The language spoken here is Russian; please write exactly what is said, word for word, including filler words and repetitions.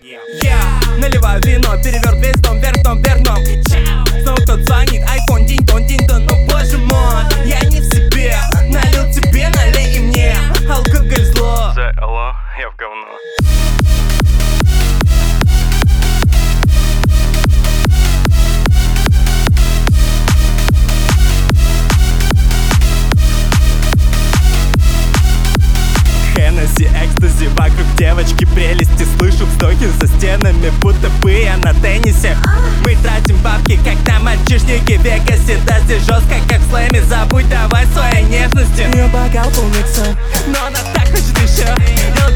Я наливаю вино, переверт весь дом, вверх дом, вверх дом. Снова кто звонит, айфон, динь-дон, динь-дон. Ну боже мой, я не в себе. Налил тебе, налей и мне. Алкоголь зло. Зай, алло, я в говно. Хеннесси, экстази, вокруг девочки прелести. Слышу вздохи за стенами, будто бы я на теннисе. Мы тратим бабки, как на мальчишники в Вегасе. Да здесь жестко, как в слэме, забудь давай своей нежности. Ее бокал полнится, но она так хочет еще.